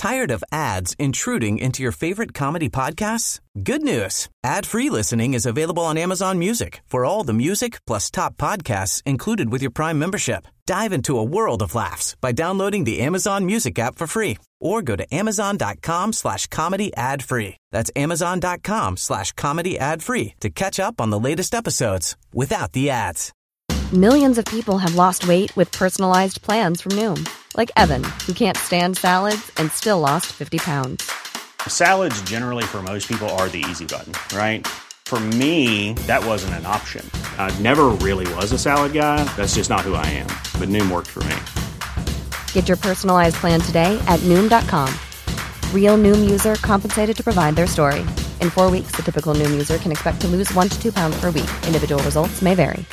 Tired of ads intruding into your favorite comedy podcasts? Good news. Ad-free listening is available on Amazon Music for all the music plus top podcasts included with your Prime membership. Dive into a world of laughs by downloading the Amazon Music app for free or go to amazon.com/comedy ad-free. That's amazon.com/comedy ad-free to catch up on the latest episodes without the ads. Millions of people have lost weight with personalized plans from Noom. Like Evan, who can't stand salads and still lost 50 pounds. Salads generally for most people are the easy button, right? For me, that wasn't an option. I never really was a salad guy. That's just not who I am. But Noom worked for me. Get your personalized plan today at Noom.com. Real Noom user compensated to provide their story. In 4 weeks, the typical Noom user can expect to lose 1 to 2 pounds per week. Individual results may vary.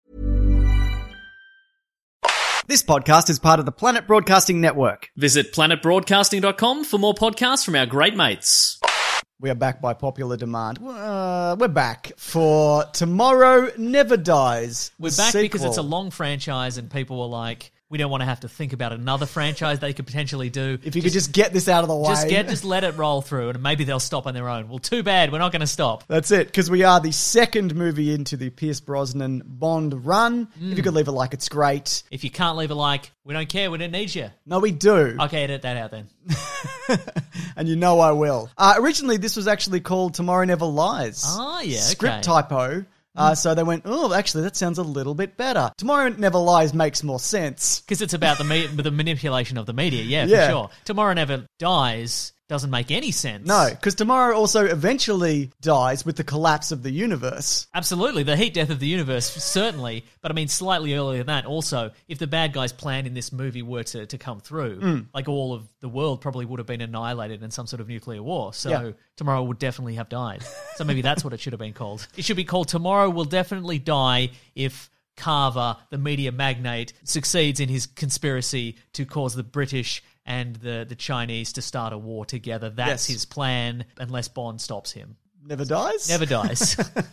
This podcast is part of the Planet Broadcasting Network. Visit planetbroadcasting.com for more podcasts from our great mates. We are back by popular demand. We're back for Tomorrow Never Dies. We're back because it's a long franchise and people were like, we don't want to have to think about another franchise they could potentially do. If you could just get this out of the way. Just let it roll through and maybe they'll stop on their own. Well, too bad. We're not going to stop. That's it, because we are the second movie into the Pierce Brosnan Bond run. If you could leave a like, it's great. If you can't leave a like, we don't care. We don't need you. No, we do. Okay, edit that out then. And you know I will. Originally, this was actually called Tomorrow Never Lies. Oh, yeah, Script typo. So they went, oh, actually, that sounds a little bit better. Tomorrow Never Lies makes more sense. Because it's about the manipulation of the media, yeah, for sure. Tomorrow Never Dies doesn't make any sense. No, because tomorrow also eventually dies with the collapse of the universe. Absolutely, the heat death of the universe, certainly. But I mean, slightly earlier than that, also, if the bad guy's plan in this movie were to come through, like all of the world probably would have been annihilated in some sort of nuclear war. So tomorrow would definitely have died. So maybe that's what it should have been called. It should be called Tomorrow Will Definitely Die if Carver, the media magnate, succeeds in his conspiracy to cause the British and the Chinese to start a war together. That's his plan, unless Bond stops him. Never dies? Never dies.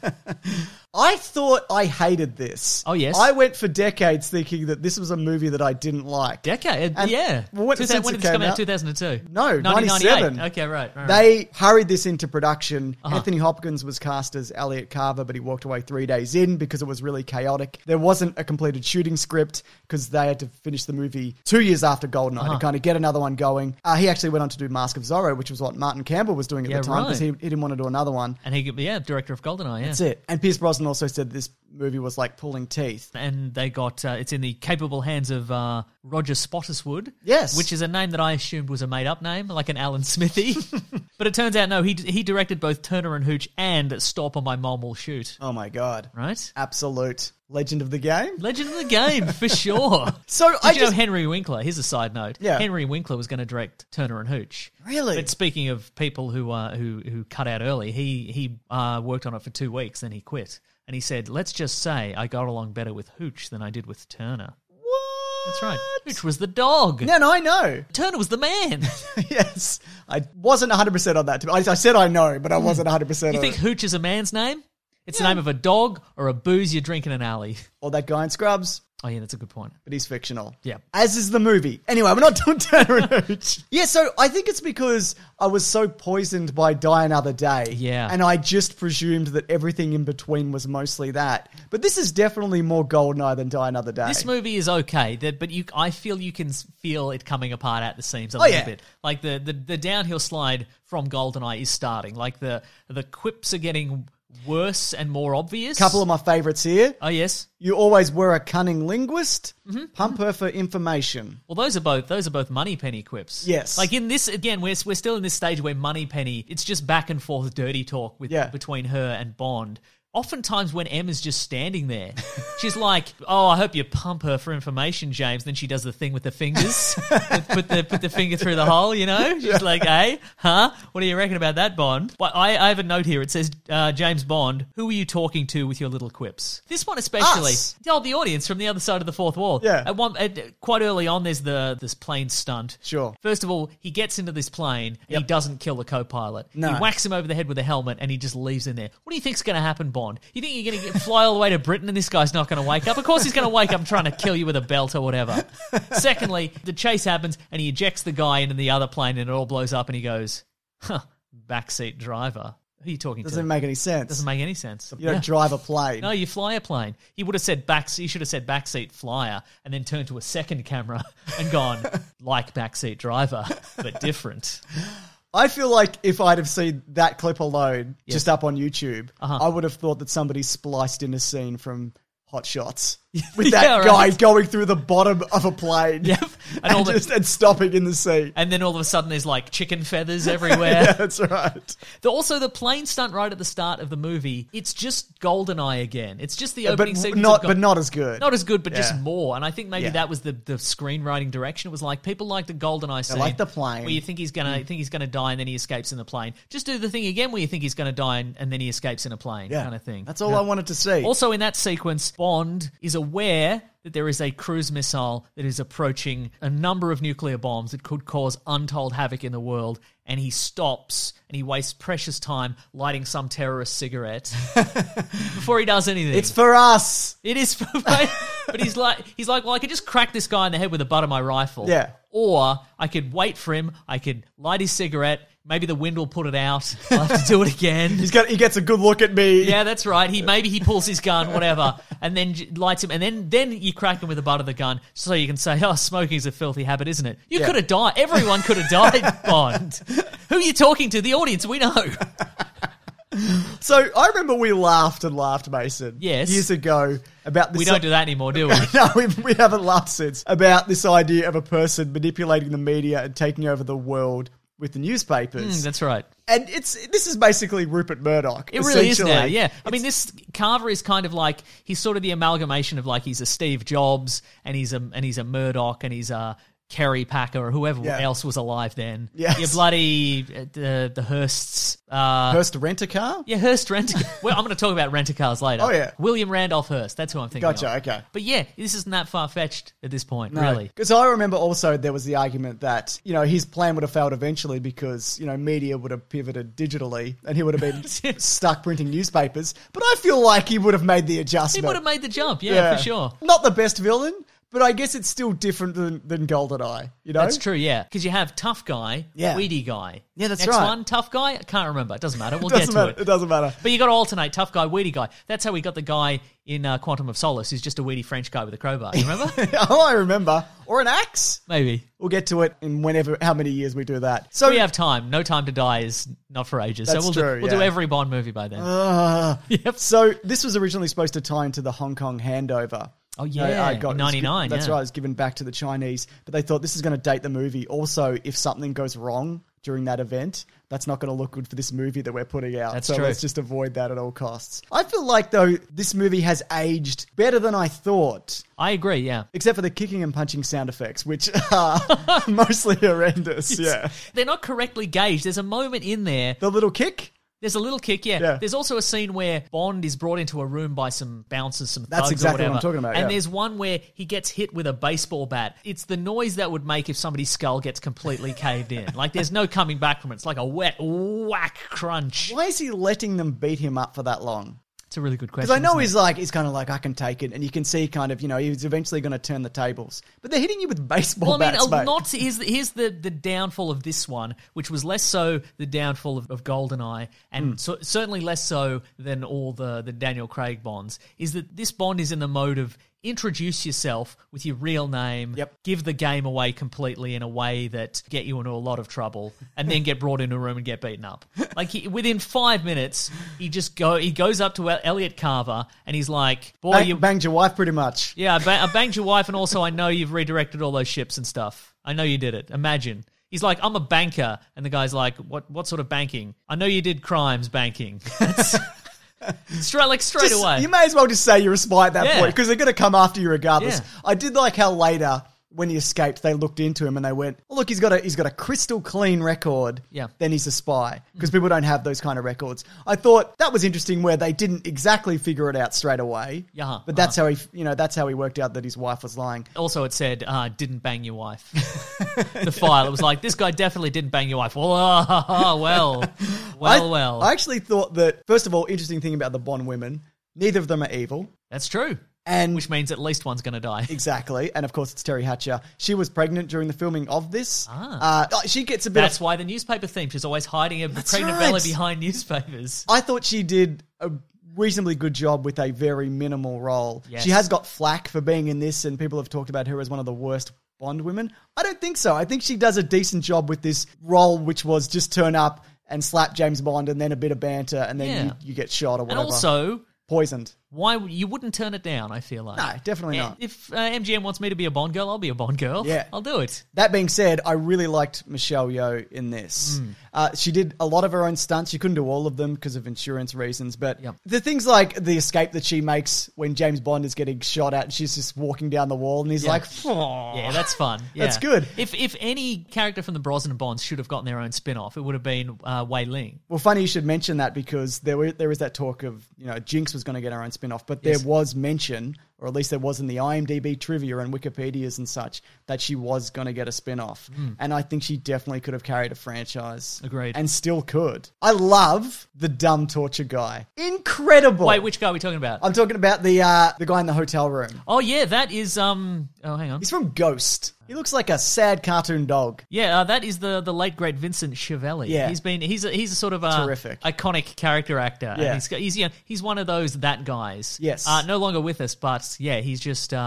I thought I hated this. Oh, yes? I went for decades thinking that this was a movie that I didn't like. Decade? And, yeah. Well, when did did this it come out? out? 2002? No, 1998. 97. Okay, right. They hurried this into production. Anthony Hopkins was cast as Elliot Carver, but he walked away 3 days in because it was really chaotic. There wasn't a completed shooting script because they had to finish the movie 2 years after GoldenEye to kind of get another one going. He actually went on to do Mask of Zorro, which was what Martin Campbell was doing at the time because he didn't want to do another one. And director of GoldenEye, yeah. That's it. And Pierce Brosnan also said this movie was like pulling teeth. And they got, it's in the capable hands of Roger Spottiswoode. Yes. Which is a name that I assumed was a made-up name, like an Alan Smithy. But it turns out, no, he directed both Turner and Hooch and Stop or My Mom Will Shoot. Oh my God. Right? Absolute legend of the game. Legend of the game, for sure. So Did you know Henry Winkler, here's a side note. Yeah. Henry Winkler was going to direct Turner and Hooch. Really? But speaking of people who cut out early, he worked on it for 2 weeks, then he quit. And he said, let's just say I got along better with Hooch than I did with Turner. What? That's right. Hooch was the dog. Yeah, no, I know. Turner was the man. Yes. I wasn't 100% on that. I said I know, but I wasn't 100% on You think it. Hooch is a man's name? It's the name of a dog or a booze you drink in an alley. Or that guy in Scrubs. Oh, yeah, that's a good point. But he's fictional. Yeah. As is the movie. Anyway, we're not doing Turner and Hooch. Yeah, so I think it's because I was so poisoned by Die Another Day. Yeah. And I just presumed that everything in between was mostly that. But this is definitely more GoldenEye than Die Another Day. This movie is okay, but I feel you can feel it coming apart at the seams a little bit. Like the downhill slide from GoldenEye is starting. Like the quips are getting worse and more obvious. Couple of my favourites here. Oh, yes. You always were a cunning linguist. Pump her for information. Well, those are both Moneypenny quips. Yes. Like in this, again, we're still in this stage where Moneypenny, it's just back and forth dirty talk between her and Bond. Oftentimes when Emma's just standing there, she's like, oh, I hope you pump her for information, James. Then she does the thing with the fingers, put the finger through the hole, you know? She's like, hey, huh? What do you reckon about that, Bond? But I have a note here. It says, James Bond, who are you talking to with your little quips? This one especially. Us. Oh, the audience from the other side of the fourth wall. Yeah. Quite early on, there's this plane stunt. Sure. First of all, he gets into this plane and he doesn't kill the co-pilot. No. He whacks him over the head with a helmet and he just leaves in there. What do you think's going to happen, Bond? Bond. You think you're going to fly all the way to Britain and this guy's not going to wake up? Of course he's going to wake up trying to kill you with a belt or whatever. Secondly, the chase happens and he ejects the guy into the other plane and it all blows up and he goes, backseat driver. Who are you talking to? Doesn't make any sense. Doesn't make any sense. You don't drive a plane. No, you fly a plane. He would have said he should have said backseat flyer and then turned to a second camera and gone, like backseat driver, but different. I feel like if I'd have seen that clip alone, just up on YouTube, I would have thought that somebody spliced in a scene from Hot Shots with that guy going through the bottom of a plane and stopping in the sea. And then all of a sudden there's like chicken feathers everywhere. Yeah, that's right. Also, the plane stunt right at the start of the movie, it's just GoldenEye again. It's just the opening sequence. But not as good. Not as good, but just more. And I think maybe that was the screenwriting direction. It was like, people like the GoldenEye scene. They like the plane. Where you think he's gonna die and then he escapes in the plane. Just do the thing again where you think he's gonna die and then he escapes in a plane, kind of thing. That's all I wanted to see. Also in that sequence, Bond is aware that there is a cruise missile that is approaching a number of nuclear bombs that could cause untold havoc in the world, and he stops and he wastes precious time lighting some terrorist cigarette before he does anything. It's for us. It is for but he's like, well, I could just crack this guy in the head with the butt of my rifle. Yeah. Or I could wait for him, I could light his cigarette, maybe the wind will put it out, I'll have to do it again. He gets a good look at me. Yeah, that's right. Maybe he pulls his gun, whatever, and then lights him, and then you crack him with the butt of the gun so you can say, smoking's a filthy habit, isn't it? You could have died. Everyone could have died, Bond. Who are you talking to? The audience, we know. So I remember we laughed, Mason. Yes. Years ago about this. We don't do that anymore, do we? No, we haven't laughed since. About this idea of a person manipulating the media and taking over the world with the newspapers. That's right. And this is basically Rupert Murdoch. It really is now, yeah. I mean, this Carver is kind of like, he's sort of the amalgamation of like, he's a Steve Jobs and he's a Murdoch and he's a Kerry Packer or whoever else was alive then. Yes. Your bloody the Hearsts. Hearst Rent-A-Car? Yeah, Hearst Rent-A-Car. Well, I'm going to talk about Rent-A-Cars later. Oh, yeah. William Randolph Hearst. That's who I'm thinking of. Gotcha, okay. But yeah, this isn't that far-fetched at this point, really. Because I remember also there was the argument that, his plan would have failed eventually because, media would have pivoted digitally and he would have been stuck printing newspapers. But I feel like he would have made the adjustment. He would have made the jump, for sure. Not the best villain, but I guess it's still different than GoldenEye, That's true, yeah. Because you have tough guy, weedy guy. Yeah, that's Next right. one, tough guy. I can't remember. It doesn't matter. We'll get to it. It doesn't matter. But you got to alternate tough guy, weedy guy. That's how we got the guy in Quantum of Solace who's just a weedy French guy with a crowbar. You remember? Oh, I remember. Or an axe. Maybe. We'll get to it in how many years we do that. So we have time. No Time to Die is not for ages. That's so we'll do every Bond movie by then. Yep. So this was originally supposed to tie into the Hong Kong handover. Oh, yeah, in 99, That's right, it was given back to the Chinese. But they thought this is going to date the movie. Also, if something goes wrong during that event, that's not going to look good for this movie that we're putting out. That's so true. Let's just avoid that at all costs. I feel like, though, this movie has aged better than I thought. I agree, yeah. Except for the kicking and punching sound effects, which are mostly horrendous, yeah. They're not correctly gauged. There's a moment in there. The little kick? There's a little kick, yeah. There's also a scene where Bond is brought into a room by some bouncers, some thugs That's exactly or whatever. what I'm talking about, And there's one where he gets hit with a baseball bat. It's the noise that would make if somebody's skull gets completely caved in. Like, there's no coming back from it. It's like a wet whack crunch. Why is he letting them beat him up for that long? It's a really good question. Because I know he's kind of like, I can take it, and you can see kind of, he's eventually going to turn the tables. But they're hitting you with baseball bats, mate. Here's the downfall of this one, which was less so the downfall of GoldenEye, and certainly less so than all the Daniel Craig Bonds, is that this Bond is in the mode of introduce yourself with your real name, give the game away completely in a way that get you into a lot of trouble, and then get brought into a room and get beaten up. Like, within 5 minutes, he goes up to Elliot Carver and he's like, boy, you banged your wife pretty much. Yeah, I banged your wife, and also I know you've redirected all those ships and stuff. I know you did it. Imagine. He's like, I'm a banker. And the guy's like, what sort of banking? I know you did crimes banking. Straight away. You may as well just say you're a spy at that point, because they're going to come after you regardless. Yeah. I did like how later, when he escaped, they looked into him and they went, oh, look, he's got a crystal clean record. Yeah. Then he's a spy, because people don't have those kind of records. I thought that was interesting where they didn't exactly figure it out straight away. Yeah. But that's how he worked out that his wife was lying. Also, it said, didn't bang your wife. The file. It was like, this guy definitely didn't bang your wife. Well, I actually thought that, first of all, interesting thing about the Bond women, neither of them are evil. That's true. And which means at least one's going to die. Exactly. And of course, it's Terry Hatcher. She was pregnant during the filming of this. She gets a bit That's why the newspaper theme. She's always hiding a pregnant Bella behind newspapers. I thought she did a reasonably good job with a very minimal role. Yes. She has got flack for being in this, and people have talked about her as one of the worst Bond women. I don't think so. I think she does a decent job with this role, which was just turn up and slap James Bond and then a bit of banter, and then you get shot or whatever. And also... poisoned. Why you wouldn't turn it down, I feel like. No, definitely not. If MGM wants me to be a Bond girl, I'll be a Bond girl. Yeah. I'll do it. That being said, I really liked Michelle Yeoh in this. She did a lot of her own stunts. She couldn't do all of them because of insurance reasons, but the things like the escape that she makes when James Bond is getting shot at and she's just walking down the wall and he's like, "Aw." Yeah, that's fun. Yeah. That's good. If any character from the Brosnan Bonds should have gotten their own spin-off, it would have been Wei Ling. Well, funny you should mention that because there is that talk of, Jinx was going to get her own spin-off, but there was mention, or at least there was in the IMDb trivia and Wikipedias and such, that she was going to get a spin-off. And I think she definitely could have carried a franchise. Agreed. And still could. I love the dumb torture guy. Incredible. Wait, which guy are we talking about? I'm talking about the guy in the hotel room. Oh, yeah, that is, hang on. He's from Ghost. He looks like a sad cartoon dog. Yeah, that is the late great Vincent Schiavelli. Yeah. He's a sort of terrific iconic character actor. Yeah. And he's one of those that guys. Yes. No longer with us, but yeah, he's just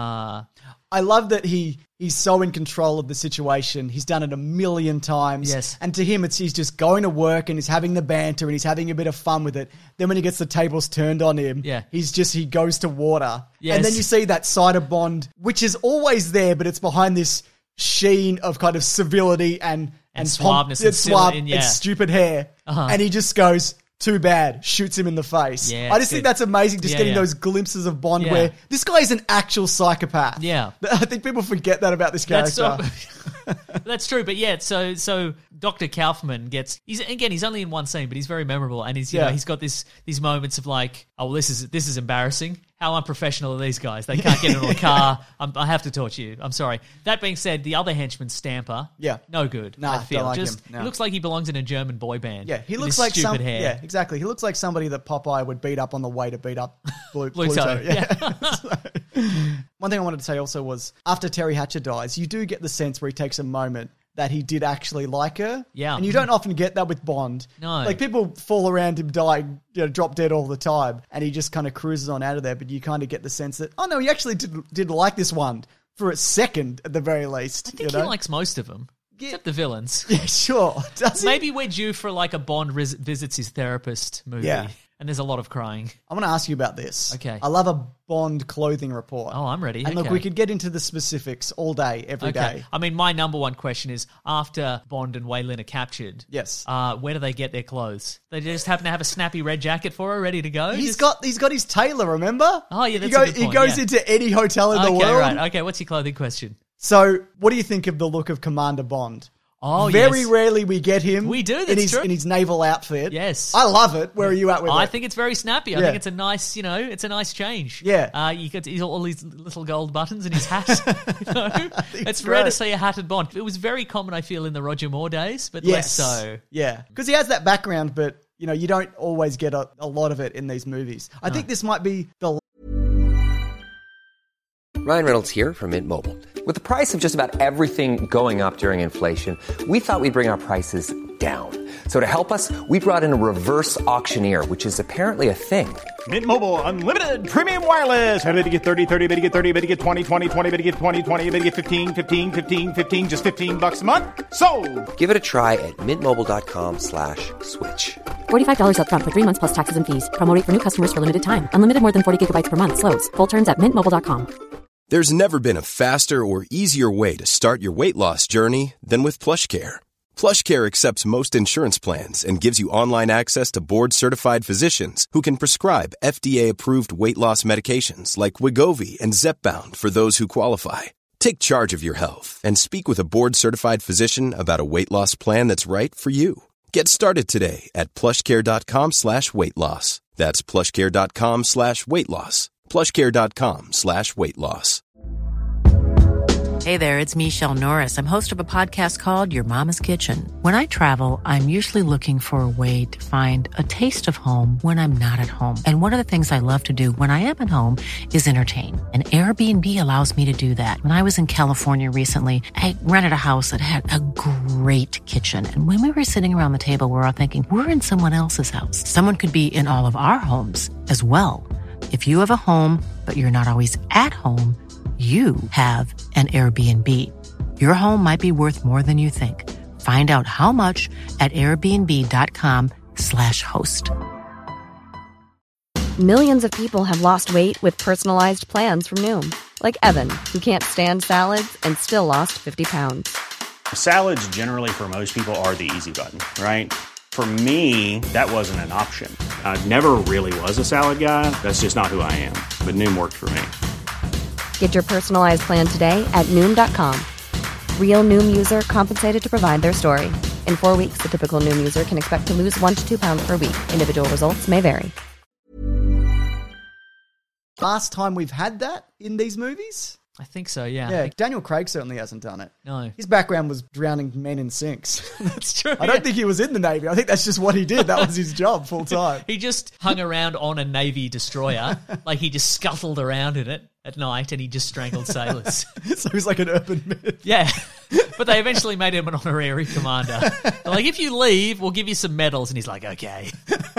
I love that he's so in control of the situation. He's done it a million times. Yes. And to him, he's just going to work and he's having the banter and he's having a bit of fun with it. Then when he gets the tables turned on him, he goes to water. Yes. And then you see that side of Bond, which is always there, but it's behind this sheen of kind of civility and suaveness and stupid hair. And he just goes, too bad, shoots him in the face. Yeah, I just think that's amazing, just getting those glimpses of Bond where this guy is an actual psychopath. Yeah. I think people forget that about this character. That's true, but yeah, so Dr. Kaufman he's only in one scene, but he's very memorable, and he's got these moments of like, oh, well, this is embarrassing. How unprofessional are these guys? They can't get into a car. I have to torture you. I'm sorry. That being said, the other henchman, Stamper, no good. No, I feel. don't like just him. No. He looks like he belongs in a German boy band. Yeah, he with looks his like stupid hair. Yeah, exactly. He looks like somebody that Popeye would beat up on the way to beat up Pluto. Yeah. One thing I wanted to say also was after Terry Hatcher dies, you do get the sense where he takes a moment that he did actually like her. Yeah. And you don't often get that with Bond. No. Like, people fall around him dying, drop dead all the time, and he just kind of cruises on out of there, but you kind of get the sense that, oh no, he actually did like this one for a second at the very least. I think he likes most of them. Except the villains. Yeah, sure. Does he? Maybe we're due for like a Bond visits his therapist movie. Yeah. And there's a lot of crying. I want to ask you about this. Okay. I love a Bond clothing report. Oh, I'm ready. And look, we could get into the specifics all day, every day. I mean, my number one question is, after Bond and Wei Lin are captured, yes, where do they get their clothes? They just happen to have a snappy red jacket for her, ready to go? He's got his tailor, remember? Oh, yeah, that's a good point. He goes into any hotel in the world. Right. Okay, what's your clothing question? So, what do you think of the look of Commander Bond? Oh, Very yes. rarely we get him. We do, in that's true. his naval outfit. Yes. I love it. Where are you at with it? I think it's very snappy. I think it's a nice, it's a nice change. Yeah. You get all these little gold buttons in his hat. It's great. rare to see a hatted Bond. It was very common, I feel, in the Roger Moore days, but less so. Yeah. Because he has that background, but, you don't always get a lot of it in these movies. I think this might be the... Ryan Reynolds here from Mint Mobile. With the price of just about everything going up during inflation, we thought we'd bring our prices down. So to help us, we brought in a reverse auctioneer, which is apparently a thing. Mint Mobile Unlimited Premium Wireless. How to get 30, 30, bit to get 30, bit to get 20, 20, 20, bit to get 20, 20, bit to get 15, 15, 15, 15, just $15 a month? Sold! Give it a try at mintmobile.com/switch. $45 up front for 3 months plus taxes and fees. Promo rate for new customers for limited time. Unlimited more than 40 gigabytes per month. Slows full terms at mintmobile.com. There's never been a faster or easier way to start your weight loss journey than with PlushCare. PlushCare accepts most insurance plans and gives you online access to board-certified physicians who can prescribe FDA-approved weight loss medications like Wegovy and Zepbound for those who qualify. Take charge of your health and speak with a board-certified physician about a weight loss plan that's right for you. Get started today at plushcare.com/weight-loss. That's plushcare.com/weight-loss. plushcare.com/weight-loss. Hey there, it's Michelle Norris. I'm host of a podcast called Your Mama's Kitchen. When I travel, I'm usually looking for a way to find a taste of home when I'm not at home. And one of the things I love to do when I am at home is entertain. And Airbnb allows me to do that. When I was in California recently, I rented a house that had a great kitchen. And when we were sitting around the table, we were all thinking, we're in someone else's house. Someone could be in all of our homes as well. If you have a home, but you're not always at home, you have an Airbnb. Your home might be worth more than you think. Find out how much at airbnb.com/host. Millions of people have lost weight with personalized plans from Noom. Like Evan, who can't stand salads and still lost 50 pounds. Salads generally for most people are the easy button, right? For me, that wasn't an option. I never really was a salad guy. That's just not who I am. But Noom worked for me. Get your personalized plan today at Noom.com. Real Noom user compensated to provide their story. In 4 weeks, the typical Noom user can expect to lose 1 to 2 pounds per week. Individual results may vary. Last time we've had that in these movies? I think so, yeah. Yeah, Daniel Craig certainly hasn't done it. No. His background was drowning men in sinks. That's true. I don't think he was in the Navy. I think that's just what he did. That was his job full time. He just hung around on a Navy destroyer. Like he just scuttled around in it at night and he just strangled sailors. So he's like an urban myth. Yeah. But they eventually made him an honorary commander. They're like, if you leave, we'll give you some medals. And he's like, okay.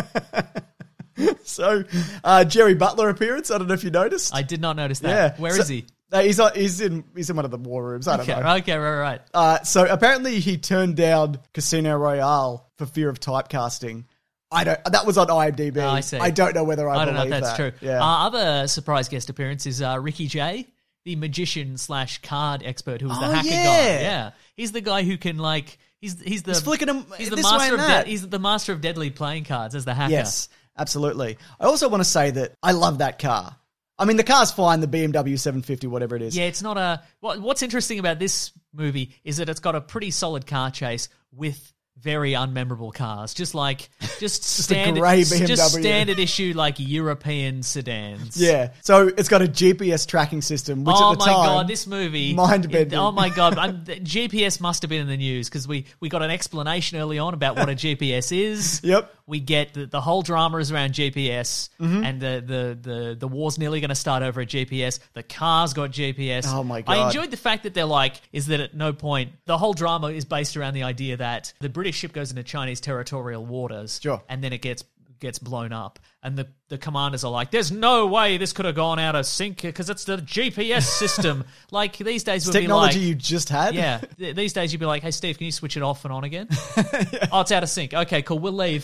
So, Jerry Butler appearance. I don't know if you noticed. I did not notice that. Yeah. Where is he? He's in one of the war rooms. I don't know. Okay, right. So apparently he turned down Casino Royale for fear of typecasting. That was on IMDb. Oh, I see. I don't know whether I don't know if believe that's that. true. Yeah. Other surprise guest appearance is Ricky Jay, the magician / card expert who was the hacker guy. Yeah, he's the guy who can he's flicking them. He's the this master way and of that. he's the master of deadly playing cards as the hacker. Yes, absolutely. I also want to say that I love that car. I mean, the car's fine, the BMW 750, whatever it is. Yeah, it's not a... What's interesting about this movie is that it's got a pretty solid car chase with very unmemorable cars. Just standard, a grey BMW. Just standard issue, European sedans. Yeah. So it's got a GPS tracking system, which at the time... Oh my God, this movie... Mind-bending. Oh my God, GPS must have been in the news because we got an explanation early on about what a GPS is. Yep. We get the whole drama is around GPS, and the war's nearly going to start over a GPS. The car's got GPS. Oh my God. I enjoyed the fact that they're is that at no point the whole drama is based around the idea that the British ship goes into Chinese territorial waters, sure, and then it gets blown up, and the commanders are like, "There's no way this could have gone out of sync because it's the GPS system." These days, would technology be like, you just had. Yeah, these days you'd be like, "Hey Steve, can you switch it off and on again?" Yeah. Oh, it's out of sync. Okay, cool. We'll leave.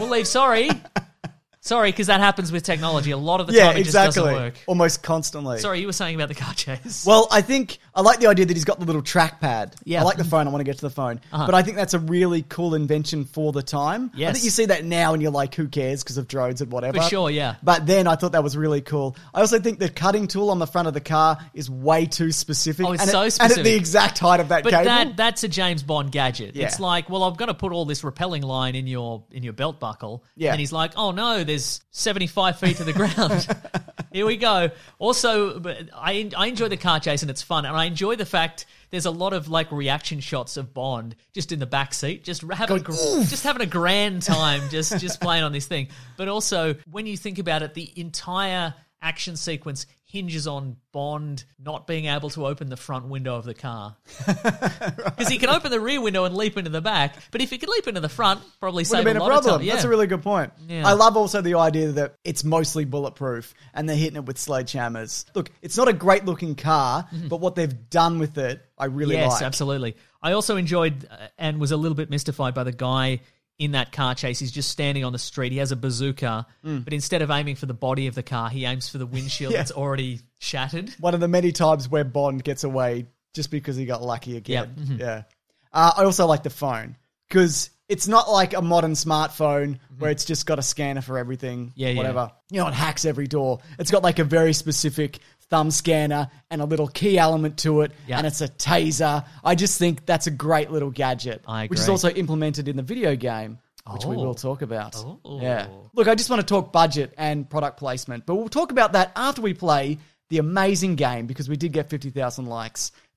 Sorry, because that happens with technology. A lot of the time it just doesn't work. Almost constantly. Sorry, you were saying about the car chase. Well, I like the idea that he's got the little trackpad. Yeah. I like the phone. I want to get to the phone. But I think that's a really cool invention for the time. Yes. I think you see that now and you're like, who cares because of drones and whatever. For sure, yeah. But then I thought that was really cool. I also think the cutting tool on the front of the car is way too specific. Oh, it's so specific. And at the exact height of that cable. But that's a James Bond gadget. Yeah. It's like, well, I'm going to put all this repelling line in your belt buckle. Yeah. And he's like, oh no, there's 75 feet to the ground. Here we go. Also, but I enjoy the car chase and it's fun, and I enjoy the fact there's a lot of reaction shots of Bond just in the back seat, just having a grand time, just playing on this thing. But also, when you think about it, the entire action sequence hinges on Bond not being able to open the front window of the car. Because he can open the rear window and leap into the back, but if he could leap into the front, probably save a lot of time. Yeah. That's a really good point. Yeah. I love also the idea that it's mostly bulletproof and they're hitting it with sledgehammers. Look, it's not a great looking car, but what they've done with it, I really like. Yes, absolutely. I also enjoyed and was a little bit mystified by the guy in that car chase. He's just standing on the street. He has a bazooka, but instead of aiming for the body of the car, he aims for the windshield that's already shattered. One of the many times where Bond gets away just because he got lucky again. Yep. Mm-hmm. Yeah. I also like the phone because it's not like a modern smartphone where it's just got a scanner for everything, whatever. You know, it hacks every door. It's got a very specific thumb scanner and a little key element to it, and it's a taser. I just think that's a great little gadget, I agree. which is also implemented in the video game, which we will talk about. Yeah. Look, I just want to talk budget and product placement, but we'll talk about that after we play the amazing game, because we did get 50,000 likes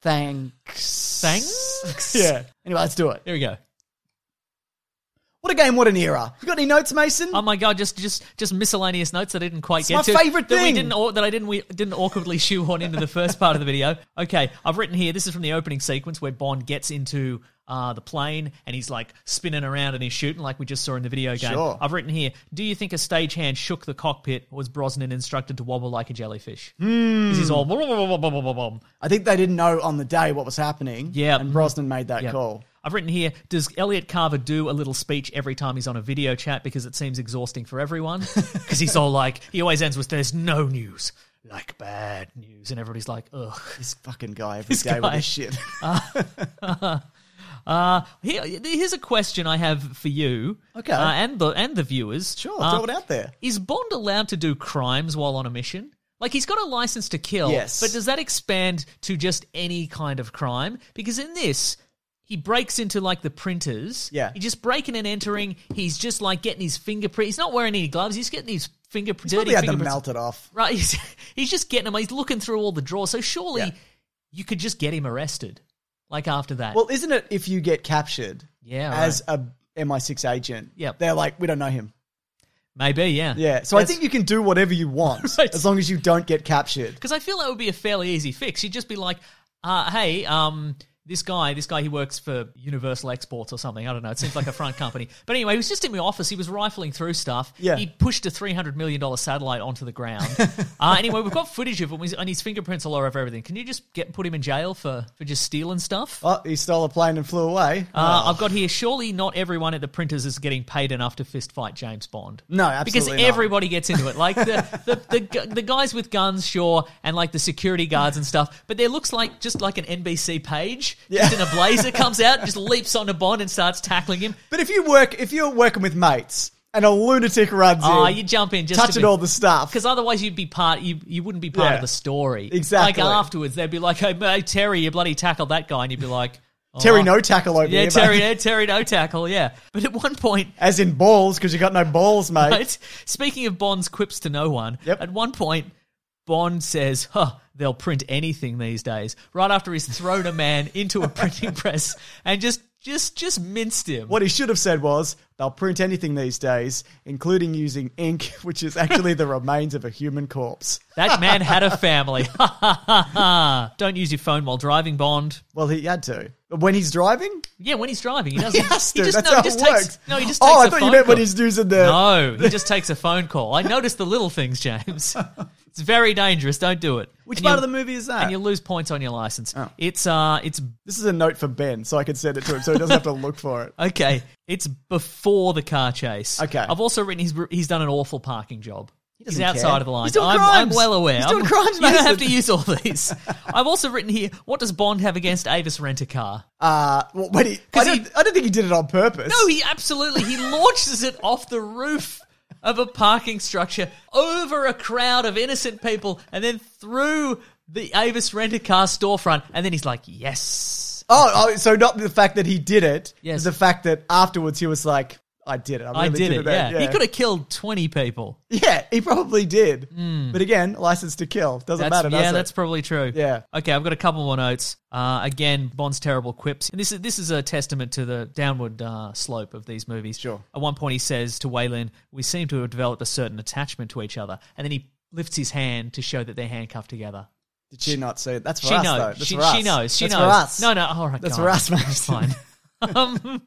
Thanks. Yeah. Anyway, let's do it. Here we go. What a game, what an era. You got any notes, Mason? Oh my god, just miscellaneous notes that I didn't quite It's get my to. favourite thing. That I didn't awkwardly shoehorn into the first part of the video. Okay, I've written here, this is from the opening sequence where Bond gets into the plane and he's like spinning around and he's shooting like we just saw in the video game. Sure. I've written here, do you think a stagehand shook the cockpit or was Brosnan instructed to wobble like a jellyfish? Because he's all... I think they didn't know on the day what was happening. Yeah. And Brosnan made that Yeah. call. I've written here, does Elliot Carver do a little speech every time he's on a video chat because it seems exhausting for everyone? Because he's all like, he always ends with, there's no news like bad news. And everybody's like, ugh. This fucking guy every day with this shit. Here's a question I have for you. Okay. And the viewers. Sure, throw it out there. Is Bond allowed to do crimes while on a mission? Like, he's got a license to kill. Yes. But does that expand to just any kind of crime? Because in this... he breaks into, like, the printers. Yeah. He's just breaking and entering. He's just, like, getting his fingerprint. He's not wearing any gloves. He's getting his He's dirty probably had them fingerprints. melted off. Right. He's just getting them. He's looking through all the drawers. So surely you could just get him arrested, like, after that. Well, isn't it if you get captured as a MI6 agent, Yep. they're like, we don't know him. Maybe, yeah. Yeah, so I think you can do whatever you want Right. as long as you don't get captured. Because I feel that would be a fairly easy fix. You'd just be like, hey, this guy, he works for Universal Exports or something. I don't know. It seems like a front company. But anyway, he was just in my office. He was rifling through stuff. Yeah. He pushed a $300 million satellite onto the ground. Anyway, we've got footage of him and his fingerprints all over everything. Can you just put him in jail for just stealing stuff? Oh, he stole a plane and flew away. I've got here, surely not everyone at the printers is getting paid enough to fist fight James Bond. No, absolutely Because not. everybody gets into it. Like the guys with guns, sure, and like the security guards and stuff, but there looks like just like an NBC page, just in a blazer comes out, just leaps onto Bond and starts tackling him. But if you're working with mates and a lunatic runs in, You jump in just touching all the stuff. because otherwise you'd be you wouldn't be part of the story. Exactly. Like afterwards, they'd be like, "Hey, Terry, you bloody tackled that guy," and you'd be like, oh. Terry no tackle over here, mate. Terry no tackle, yeah. But at one point, As in balls, because you got no balls, mate. right, speaking of Bond's quips to no one, Yep. at one point, Bond says, they'll print anything these days, right after he's thrown a man into a printing press and just minced him. What he should have said was, they'll print anything these days, including using ink, which is actually the remains of a human corpse. That man had a family. Don't use your phone while driving, Bond. Well, he had to. When he's driving? Yeah, when he's driving, he doesn't. He has to. He just, That's no, how he just it takes. works. No, he just Oh, takes I a thought phone you meant when call. he's using the... No, he just takes a phone call. I noticed the little things, James. It's very dangerous. Don't do it. Which And part you'll- of the movie is that? And you lose points on your license. Oh. It's This is a note for Ben, so I could send it to him so he doesn't have to look for it. okay. It's before the car chase. Okay. I've also written he's done an awful parking job. He's doesn't outside care. of the line. He's doing I'm crimes. well aware. He's doing crimes, You don't Mason. have to use all these. I've also written here, what does Bond have against Avis Rent-A-Car? Well, when I don't think he did it on purpose. No, he launches it off the roof of a parking structure over a crowd of innocent people and then through the Avis Rent-A-Car storefront. And then he's like, yes. Oh, so not the fact that he did it. Yes. The fact that afterwards he was like, I did it. I really did it, yeah. He could have killed 20 people. Yeah, he probably did. But again, license to kill. Doesn't matter, does it? that's probably true. Yeah. Okay, I've got a couple more notes. Again, Bond's terrible quips. And this is a testament to the downward slope of these movies. Sure. At one point he says to Waylon, we seem to have developed a certain attachment to each other. And then he lifts his hand to show that they're handcuffed together. Did she not see it? That's for She us, knows. though. That's She for us. knows. She That's knows. for us. No. All right. That's go for on. us, mate. That's fine.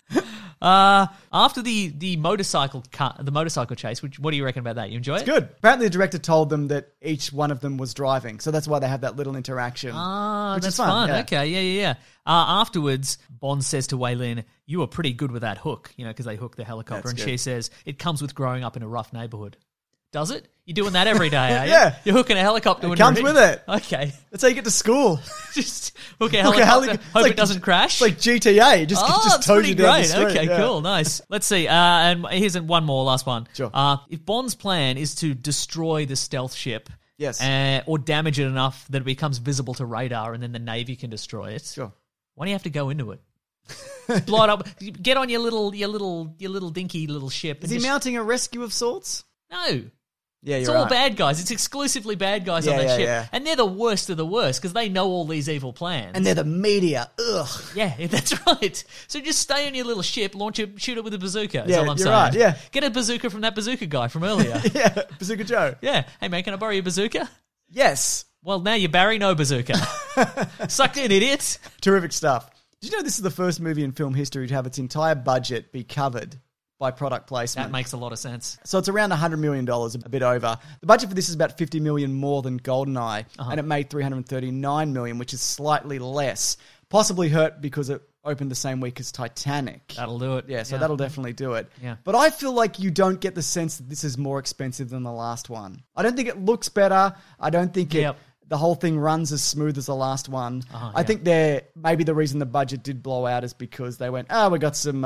After the motorcycle chase, what do you reckon about that? You enjoy it? Good. Apparently the director told them that each one of them was driving, so that's why they have that little interaction. Ah, which that's is fun. Yeah. Okay, yeah. Afterwards, Bond says to Waylon, you were pretty good with that hook, because they hook the helicopter. That's and good. she says, it comes with growing up in a rough neighborhood. Does it? You're doing that every day, are you? Yeah. You're hooking a helicopter. It when comes you're with it. Okay. That's how you get to school. Just hook a helicopter, hope it doesn't crash. It's like GTA. It just that's tows pretty you down great. the street. Okay, Yeah. cool, nice. Let's see. And here's one more, last one. Sure. If Bond's plan is to destroy the stealth ship, Yes. or damage it enough that it becomes visible to radar, and then the Navy can destroy it. Sure. Why do you have to go into it? Just blow it up. Get on your little dinky little ship. Is he mounting a rescue of sorts? No. Yeah, It's you're all right. bad guys. It's exclusively bad guys on Yeah, that yeah, ship. yeah. And they're the worst of the worst because they know all these evil plans. And they're the media. Ugh. Yeah, that's right. So just stay on your little ship, shoot it with a bazooka, is Yeah, all I'm you're saying. right, yeah. Get a bazooka from that bazooka guy from earlier. Yeah, Bazooka Joe. Yeah. Hey, man, can I borrow your bazooka? Yes. Well, now you're Barry No Bazooka. Sucked in, idiot. Terrific stuff. Did you know this is the first movie in film history to have its entire budget be covered by product placement? That makes a lot of sense. So it's around $100 million, a bit over. The budget for this is about $50 million more than GoldenEye, and it made $339 million, which is slightly less. Possibly hurt because it opened the same week as Titanic. That'll do it. Yeah, so that'll definitely do it. Yeah. But I feel like you don't get the sense that this is more expensive than the last one. I don't think it looks better. I don't think the whole thing runs as smooth as the last one. I think maybe the reason the budget did blow out is because they went, we got some,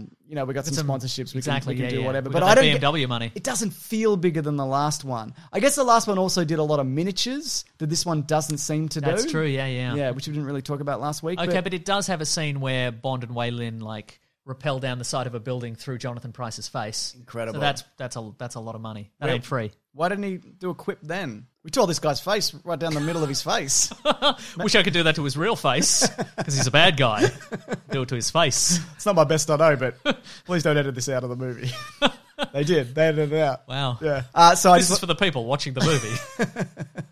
we got some sponsorships. We can do whatever. We But got I that don't BMW money. It doesn't feel bigger than the last one. I guess the last one also did a lot of miniatures that this one doesn't seem to do. That's true, yeah. Yeah, which we didn't really talk about last week. Okay, but it does have a scene where Bond and Wei Lin rappel down the side of a building through Jonathan Pryce's face. Incredible. So that's a lot of money. That ain't free. Why didn't he do a quip then? We tore this guy's face right down the middle of his face. Wish I could do that to his real face, because he's a bad guy. Do it to his face. It's not my best I know, but please don't edit this out of the movie. They did. They edited it out. Wow. Yeah. So this is for the people watching the movie.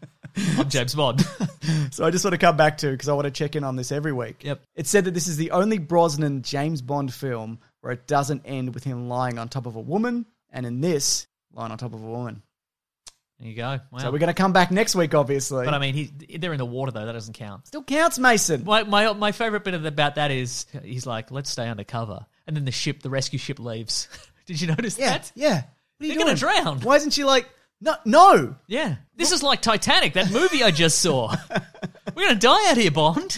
I'm James Bond. So I just want to come back to, because I want to check in on this every week. Yep. It said that this is the only Brosnan James Bond film where it doesn't end with him lying on top of a woman, and in this, lying on top of a woman. There you go. Wow. So we're going to come back next week, obviously. But I mean, they're in the water though. That doesn't count. Still counts, Mason. My favorite bit about that is he's like, let's stay undercover, and then the rescue ship leaves. Did you notice that? Yeah. What are you They're going to drown. Why isn't she like, no? Yeah. This is like Titanic, that movie I just saw. We're going to die out here, Bond.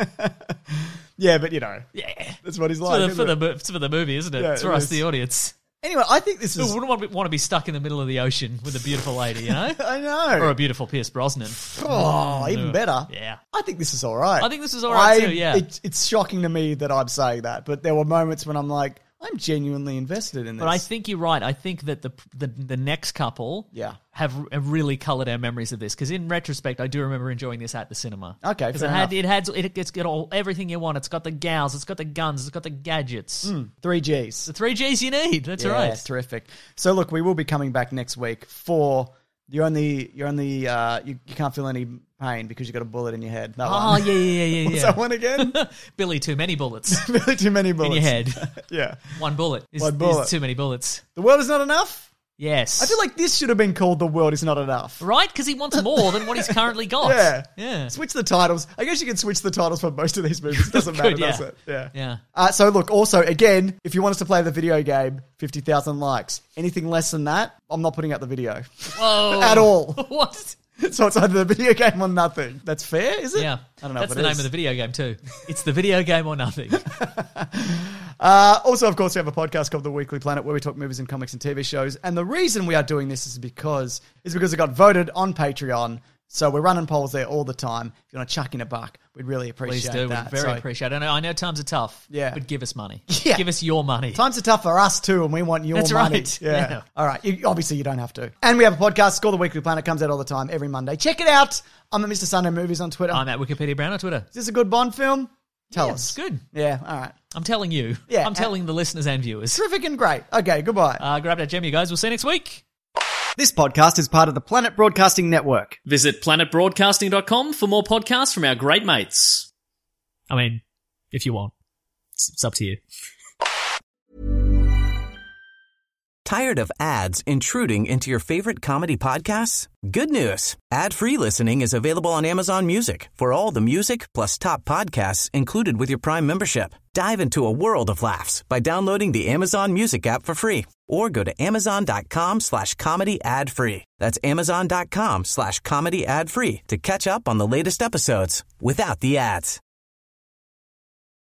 Yeah, but Yeah. that's what he's like. It's for the movie, isn't it? Yeah, it's for it us, is. the audience. Anyway, I think this is... Who wouldn't want to be stuck in the middle of the ocean with a beautiful lady, you know? I know. Or a beautiful Pierce Brosnan. Oh, even better. Yeah. I think this is all right. I think this is all right too, yeah. It's shocking to me that I'm saying that, but there were moments when I'm like, I'm genuinely invested in this. But I think you're right. I think that the next couple have really coloured our memories of this, because in retrospect, I do remember enjoying this at the cinema. Okay, because it's got everything you want. It's got the gals, it's got the guns, it's got the gadgets. 3 Gs. The 3 Gs you need. That's right. Yeah, terrific. So look, we will be coming back next week for you can't feel any pain because you got a bullet in your head. That one. Yeah. What's that one again? Billy, too many bullets. Really too many bullets in your head. Yeah. One bullet is too many bullets. The world is not enough? Yes. I feel like this should have been called The World Is Not Enough. Right? Because he wants more than what he's currently got. Yeah. Switch the titles. I guess you can switch the titles for most of these movies. It doesn't matter, does it? Yeah. So look, also, again, if you want us to play the video game, 50,000 likes. Anything less than that, I'm not putting out the video. Whoa. At all. What? So it's either the video game or nothing. That's fair, is it? Yeah. I don't know That's if the name of the video game too. It's the video game or nothing. Also, of course, we have a podcast called The Weekly Planet where we talk movies and comics and TV shows. And the reason we are doing this is because it got voted on Patreon. So we're running polls there all the time. If you want to chuck in a buck, we'd really appreciate Please do. that. We'd very appreciate it. I know times are tough. Yeah. But give us money. Yeah. Give us your money. Times are tough for us too, and we want your That's money. right. Yeah. Yeah. All right. Obviously, you don't have to. And we have a podcast called The Weekly Planet. Comes out all the time, every Monday. Check it out. I'm at Mr. Sunday Movies on Twitter. I'm at Wikipedia Brown on Twitter. Is this a good Bond film? Tell us. It's good. Yeah. All right. I'm telling you. Yeah. I'm telling the listeners and viewers. Terrific and great. Okay. Goodbye. Grab that gem, you guys. We'll see you next week. This podcast is part of the Planet Broadcasting Network. Visit planetbroadcasting.com for more podcasts from our great mates. I mean, if you want. It's up to you. Tired of ads intruding into your favorite comedy podcasts? Good news. Ad-free listening is available on Amazon Music for all the music plus top podcasts included with your Prime membership. Dive into a world of laughs by downloading the Amazon Music app for free or go to amazon.com/comedy ad-free. That's amazon.com/comedy ad-free to catch up on the latest episodes without the ads.